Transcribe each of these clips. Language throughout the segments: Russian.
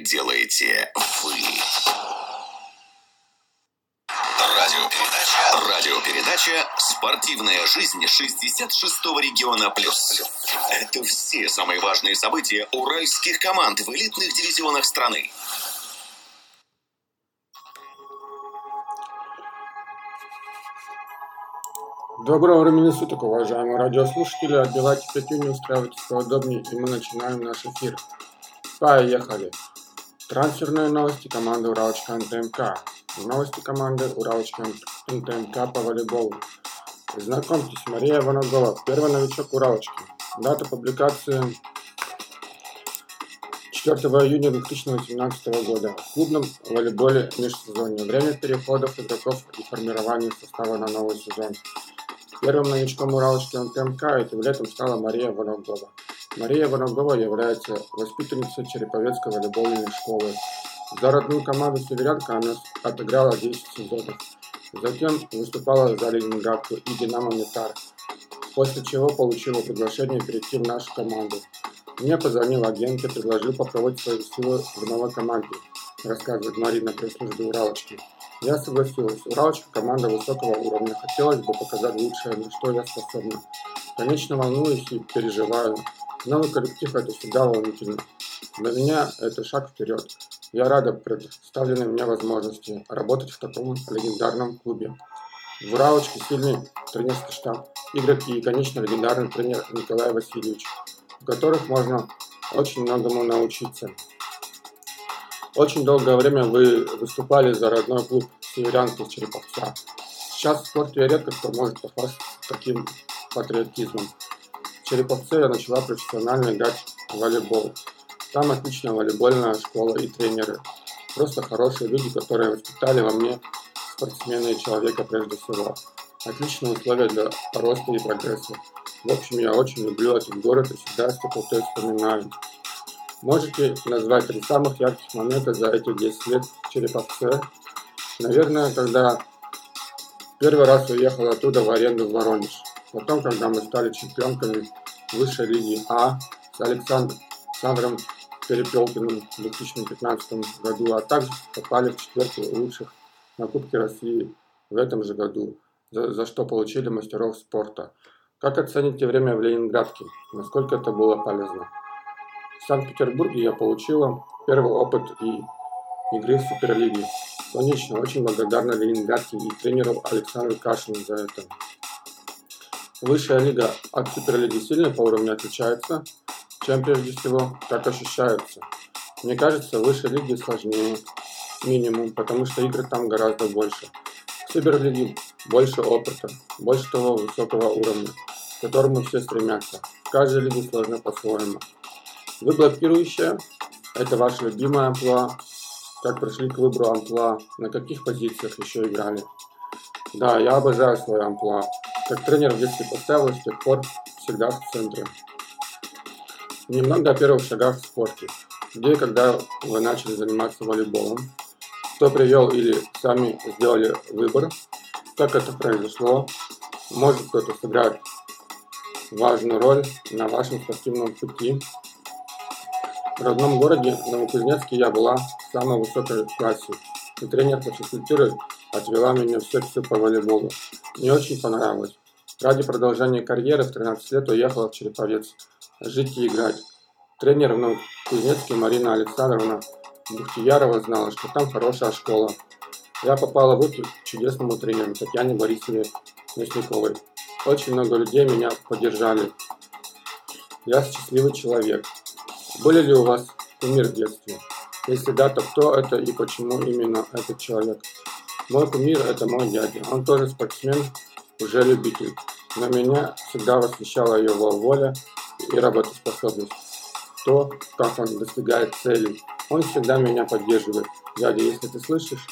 делаете вы. Радиопередача «Спортивная жизнь 66-го региона плюс». Это все самые важные события уральских команд в элитных дивизионах страны. Доброго времени суток, уважаемые радиослушатели. Отбивайте пятюню, устраивайтесь поудобнее, и мы начинаем наш эфир. Поехали! Трансферные новости команды Уралочка НТМК. Новости команды Уралочка НТМК по волейболу. Знакомьтесь, Мария Ванагова, первый новичок Уралочки. Дата публикации 4 июня 2018 года. В клубном волейболе межсезонье. Время переходов игроков и формирования состава на новый сезон. Первым новичком Уралочки НТМК этим летом стала Мария Ванагова. Мария Ванагова является воспитанницей Череповецкой волейбольной школы. За родную команду «Северянка» она отыграла 10 сезонов. Затем выступала за Ленинградку и «Динамо Метар», после чего получила приглашение перейти в нашу команду. Мне позвонил агент и предложил попробовать свои силы в новой команде, рассказывает Марина пресс-службе Уралочки. Я согласилась. Уралочка – команда высокого уровня. Хотелось бы показать лучшее, на что я способна. Конечно, волнуюсь и переживаю. Новый коллектив – это всегда волнительно. Для меня это шаг вперед. Я рада предоставленной мне возможности работать в таком легендарном клубе. В Уралочке сильный тренерский штаб, игроки и, конечно, легендарный тренер Николай Васильевич, у которых можно очень многому научиться. Очень долгое время вы выступали за родной клуб «Северянки» Череповца. Сейчас в спорте редко кто может похвастаться таким патриотизмом. В Череповце я начала профессионально играть в волейбол. Там отличная волейбольная школа и тренеры. Просто хорошие люди, которые воспитали во мне спортсмена и человека прежде всего. Отличные условия для роста и прогресса. В общем, я очень люблю этот город и всегда с теплотой вспоминаю. Можете назвать 3 самых ярких момента за эти 10 лет в Череповце? Наверное, когда первый раз уехал оттуда в аренду в Воронеж. Потом, когда мы стали чемпионками высшей лиги А с Александром Перепелкиным в 2015 году, а также попали в 4 лучших на Кубке России в этом же году, за что получили мастеров спорта. Как оцените время в Ленинградке? Насколько это было полезно? В Санкт-Петербурге я получила первый опыт игры в Суперлиге. Конечно, очень благодарна Ленинградке и тренеру Александру Кашину за это. Высшая лига от Суперлиги сильно по уровню отличается, чем прежде всего так ощущается. Мне кажется, в высшей лиге сложнее, минимум, потому что игры там гораздо больше. В Суперлиге больше опыта, больше того высокого уровня, к которому все стремятся. В каждой лиге сложно по-своему. Вы блокирующая, это ваша любимая амплуа. Как пришли к выбору амплуа, на каких позициях еще играли? Да, я обожаю свою амплуа. Как тренер в детстве поставил, с тех пор всегда в центре. Немного о первых шагах в спорте. Где и когда вы начали заниматься волейболом? Кто привел или сами сделали выбор? Как это произошло? Может кто-то сыграть важную роль на вашем спортивном пути? В родном городе Новокузнецке я была в самой высокой классе, и тренер по физкультуре отвела меня в секцию по волейболу. Мне очень понравилось. Ради продолжения карьеры в 13 лет уехала в Череповец жить и играть. Тренер в Новокузнецке Марина Александровна Бухтиярова знала, что там хорошая школа. Я попала в руки к чудесному тренеру Татьяне Борисовне Мясниковой. Очень много людей меня поддержали. Я счастливый человек. Были ли у вас кумир в детстве? Если да, то кто это и почему именно этот человек? Мой кумир – это мой дядя. Он тоже спортсмен, уже любитель. Но меня всегда восхищала его воля и работоспособность. То, как он достигает целей. Он всегда меня поддерживает. Дядя, если ты слышишь,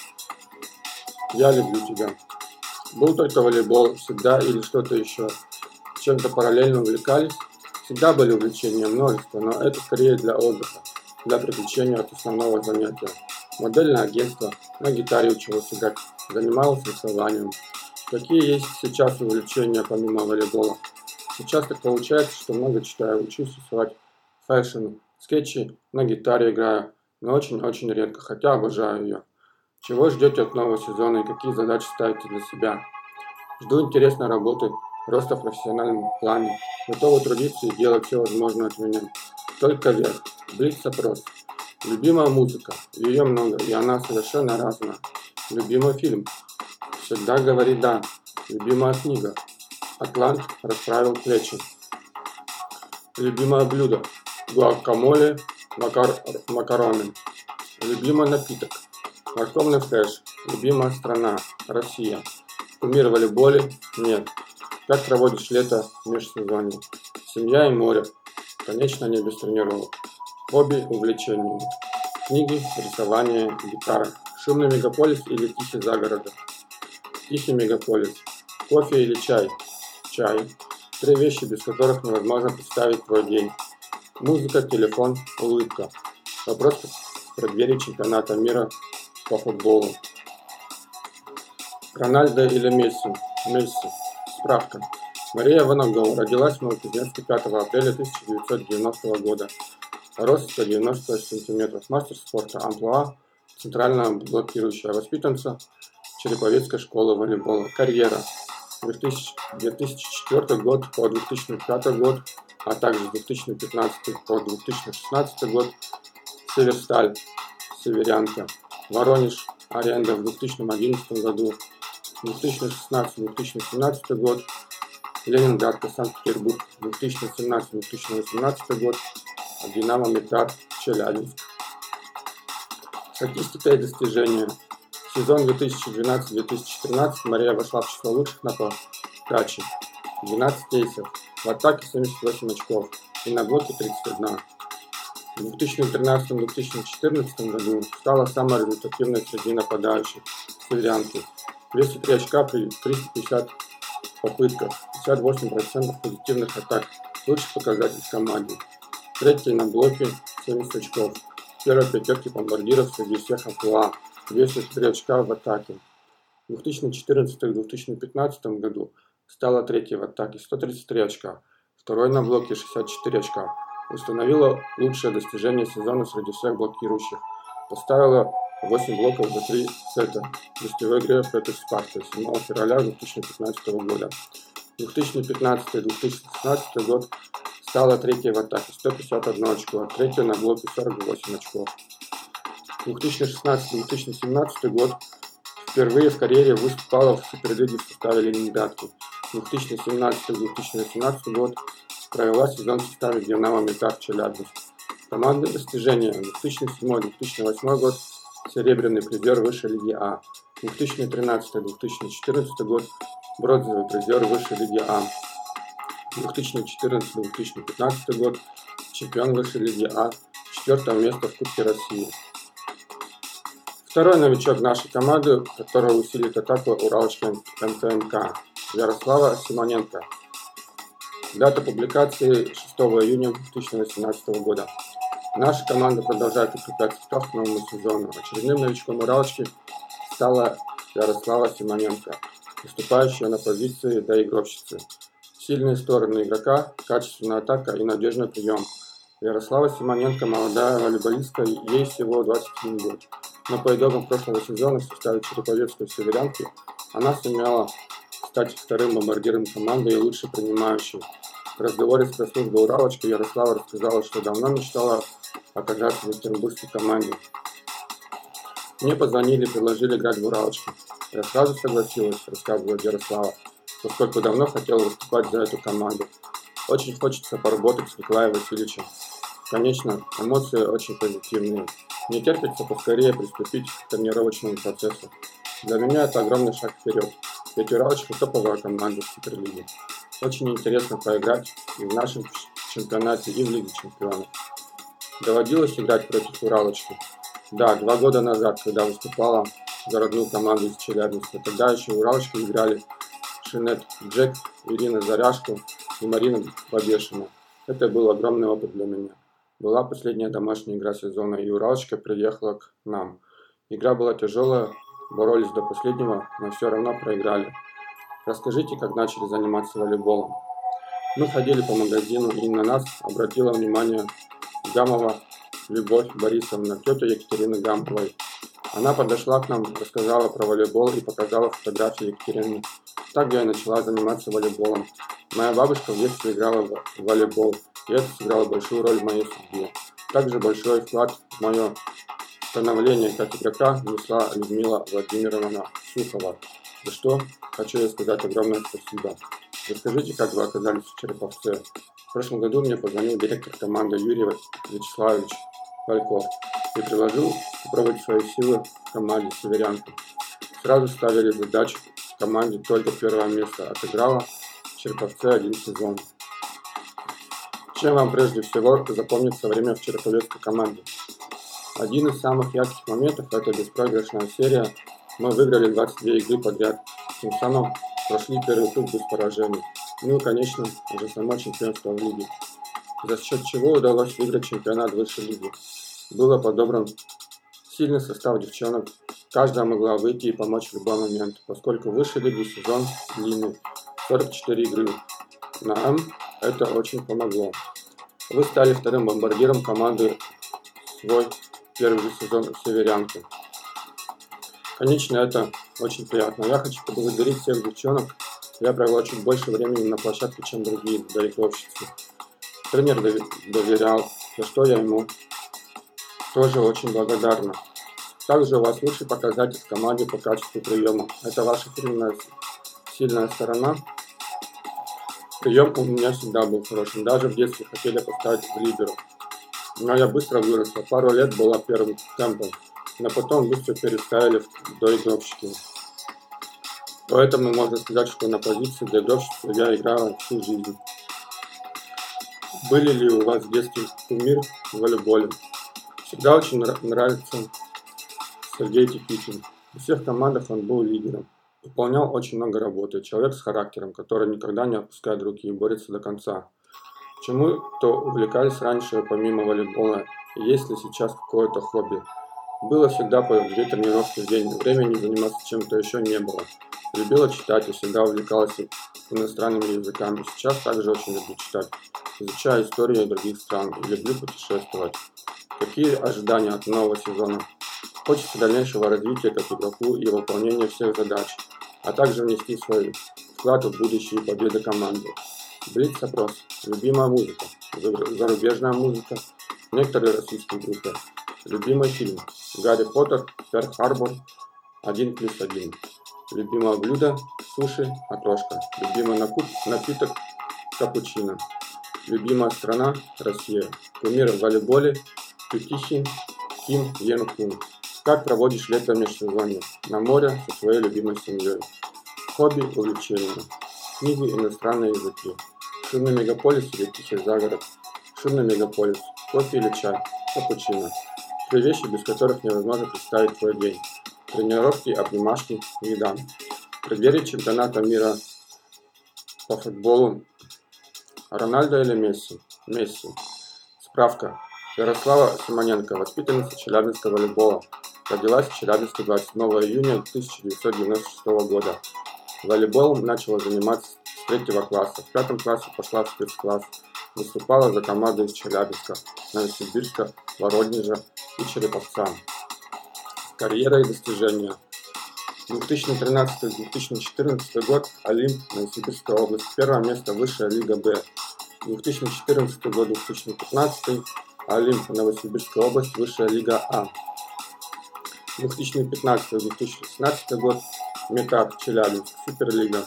я люблю тебя. Был только волейбол, всегда или что-то еще. Чем-то параллельно увлекались. Всегда были увлечения множество, но это скорее для отдыха, для приключения от основного занятия. Модельное агентство, на гитаре училась играть, занималась рисованием. Какие есть сейчас увлечения помимо волейбола? Сейчас так получается, что много читаю, учусь рисовать фэшн, скетчи, на гитаре играю. но очень-очень редко, хотя обожаю ее. Чего ждете от нового сезона и какие задачи ставите для себя? Жду интересной работы, роста в профессиональном плане, готовы трудиться и делать все возможное от меня. Только вверх. Блиц-опрос. Любимая музыка. Ее много, и она совершенно разная. Любимый фильм. Всегда говори да. Любимая книга. Атлант расправил плечи. Любимое блюдо. Гуакамоле, макароны. Любимый напиток. Морковный фреш. Любимая страна. Россия. Кумир в волейболе? Нет. Как проводишь лето в межсезонье? Семья и море. Конечно, не без тренировок. Хобби, увлечения. Книги, рисование, гитара. Шумный мегаполис или тихий загородок? Тихий мегаполис. Кофе или чай? Чай. 3 вещи, без которых невозможно представить твой день. Музыка, телефон, улыбка. Вопрос в преддверии чемпионата мира по футболу. Рональдо или Месси? Месси. Справка. Мария Ванагова родилась в Новокузнецке 5 апреля 1990 года. Рост 190 см. Мастер спорта. Амплуа. Центральная блокирующая. Воспитанница Череповецкой школы волейбола. Карьера. 2004 год по 2005 год, а также 2015 по 2016 год. Северсталь. Северянка. Воронеж. Аренда в 2011 году. 2016-2017 год. Ленинград, Санкт-Петербург, 2017-2018 год. Динамо Метар, Челябинск. Статистика и достижения. Сезон 2012-2014 Мария вошла в число лучших на подаче. 12 кейсов. В атаке 78 очков. И на блоке 31. В 2013-2014 году стала самой результативной среди нападающих. Северянки. 203 очка при 350 попытках, 58% позитивных атак. Лучший показатель в команде. Третий на блоке 70 очков. Первой пятерки бомбардиров среди всех амплуа. 203 очка в атаке. В 2014-2015 году стала третьей в атаке, 133 очка. Второй на блоке 64 очка. Установила лучшее достижение сезона среди всех блокирующих. Поставила 8 блоков за 3 сета в гостевой игре против Спарты 7 февраля 2015 года. 2015-2016 год стала третьей в атаке, 151 очко, третья на блоке 48 очков. 2016-2017 год впервые в карьере выступала в Суперлиге в составе Ленинградки. 2017-2018 год провела сезон в составе Динамо Метар Челябинск. Командные достижения. 2007-2008 год серебряный призер высшей лиги А. 2013-2014 год бронзовый призер высшей лиги А. 2014-2015 год чемпион высшей лиги А. 4 место в Кубке России. Второй новичок нашей команды, который усилит атаку уралочки МТМК. Ярослава Симоненко. Дата публикации 6 июня 2018 года. Наша команда продолжает укреплять состав к новому сезону. Очередным новичком уралочки стала Ярослава Симоненко, выступающая на позиции доигровщицы. Сильные стороны игрока, качественная атака и надежный прием. Ярослава Симоненко молодая волейболистка, ей всего 21 год. Но по итогам прошлого сезона в составе Череповецкой Северянки она сумела стать вторым бомбардиром команды и лучшей принимающей. В разговоре с пресс-службой уралочки Ярослава рассказала, что давно мечтала оказаться в екатеринбургской команде. Мне позвонили и предложили играть в уралочке. Я сразу согласилась, рассказывает Ярослава, поскольку давно хотела выступать за эту команду. Очень хочется поработать с Николаем Васильевичем. Конечно, эмоции очень позитивные. Мне терпится поскорее приступить к тренировочному процессу. Для меня это огромный шаг вперед, ведь уралочка топовая команда в Суперлиге. Очень интересно поиграть и в нашем чемпионате, и в Лиге чемпионов. Доводилось играть против уралочки? Да, 2 года назад, когда выступала за родную команду из Челябинска. Тогда еще в уралочке играли Шинет Джек, Ирина Заряшко и Марина Бабешина. Это был огромный опыт для меня. Была последняя домашняя игра сезона, и уралочка приехала к нам. Игра была тяжелая, боролись до последнего, но все равно проиграли. Расскажите, как начали заниматься волейболом. Мы ходили по магазину, и на нас обратила внимание Гамова Любовь Борисовна, тетя Екатерины Гамповой. Она подошла к нам, рассказала про волейбол и показала фотографии Екатерины. Так я и начала заниматься волейболом. Моя бабушка в детстве играла в волейбол, и это сыграло большую роль в моей судьбе. Также большой вклад в мое становление как игрока внесла Людмила Владимировна Сухова, за что хочу ей сказать огромное спасибо. Расскажите, как вы оказались в Череповце. В прошлом году мне позвонил директор команды Юрий Вячеславович Вальков и предложил попробовать свои силы в команде «Северянка». Сразу ставили задачу в команде только первое место. Отыграла в Череповце 1 сезон. Чем вам прежде всего запомнится время в череповецкой команде? Один из самых ярких моментов – это беспроигрышная серия. Мы выиграли 22 игры подряд, тем самым прошли первый круг без поражений. Ну и, конечно, уже само чемпионство в лиге, за счет чего удалось выиграть чемпионат высшей лиги. Было подобран сильный состав девчонок, каждая могла выйти и помочь в любой момент, поскольку в высшей лиге сезон длинный, 44 игры. Нам это очень помогло. Вы стали вторым бомбардиром команды свой первый же сезон в «Северянке». Конечно, это очень приятно. Я хочу поблагодарить всех девчонок. Я провела чуть больше времени на площадке, чем другие доигровщицы. Тренер доверял, за что я ему тоже очень благодарна. Также у вас лучший показатель в команде по качеству приема. Это ваша фирменная сильная сторона. Прием у меня всегда был хорошим. Даже в детстве хотели поставить в либеро. Но я быстро выросла. Пару лет была первым темпом. Но потом быстро переставили в доигровщики. Поэтому можно сказать, что на позиции доигровщицы я играла всю жизнь. Были ли у вас в детстве кумир в волейболе? Всегда очень нравится Сергей Тикитин. В всех командах он был лидером. Выполнял очень много работы. Человек с характером, который никогда не опускает руки и борется до конца. Чему-то увлекались раньше помимо волейбола. Есть ли сейчас какое-то хобби? Было всегда по 2 тренировки в день. Времени заниматься чем-то еще не было. Любила читать и всегда увлекалась иностранными языками. Сейчас также очень люблю читать. Изучаю историю других стран и люблю путешествовать. Какие ожидания от нового сезона? Хочется дальнейшего развития как игроку и выполнения всех задач, а также внести свой вклад в будущие победы команды. Блиц-опрос. Любимая музыка. Зарубежная музыка. Некоторые российские группы. Любимый фильм. Гарри Поттер, Перл-Харбор, 1+1. Любимое блюдо. Суши, окрошка. Любимый напиток. Капучино. Любимая страна. Россия. Кумир в волейболе. Тютихин Ким Йен Кун. Как проводишь лето межсезонье? На море со своей любимой семьей. Хобби, увлечения. Книги, иностранные языки. Шумный мегаполис или тихий загород? Шумный мегаполис. Кофе или чай? Капучино. 3 вещи, без которых невозможно представить твой день. Тренировки, обнимашки, еда. В преддверии чемпионата мира по футболу Рональдо или Месси? Месси. Справка. Ярослава Симоненко, воспитанница челябинского волейбола. Родилась в Челябинске 27 июня 1996 года. Волейболом начала заниматься с 3 класса. В 5 классе пошла в спецкласс. Выступала за команды из Челябинска, Новосибирска, Воронежа и Череповца. Карьера и достижения. 2013-2014 год. Олимп, Новосибирская область. 1 место, высшая лига Б. 2014 год, 2015. Олимп, Новосибирская область, высшая лига А. 2015-2016 год. Метап, Челябинск, Суперлига.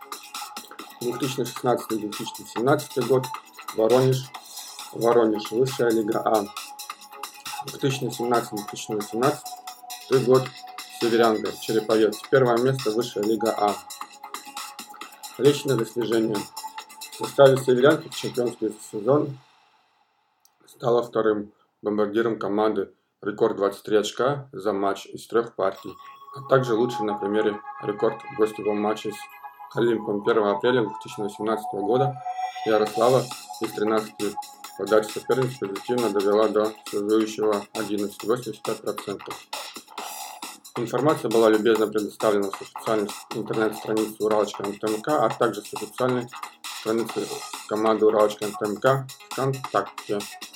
2016-2017 год. Воронеж, высшая лига А. 2017-2018 год. Северянка, Череповец, 1 место, высшая лига А. Личные достижения. В составе Северянки в чемпионский сезон стала 2-м бомбардиром команды, рекорд 23 очка за матч из 3 партий, а также лучший на примере рекорд в гостевом матче с Олимпом 1 апреля 2018 года. Ярослава из 13 подач соперниц позитивно довела до связующего 11, 85%. Информация была любезно предоставлена с официальной интернет-страницы Уралочка МТМК, а также с официальной страницы команды Уралочка МТМК ВКонтакте.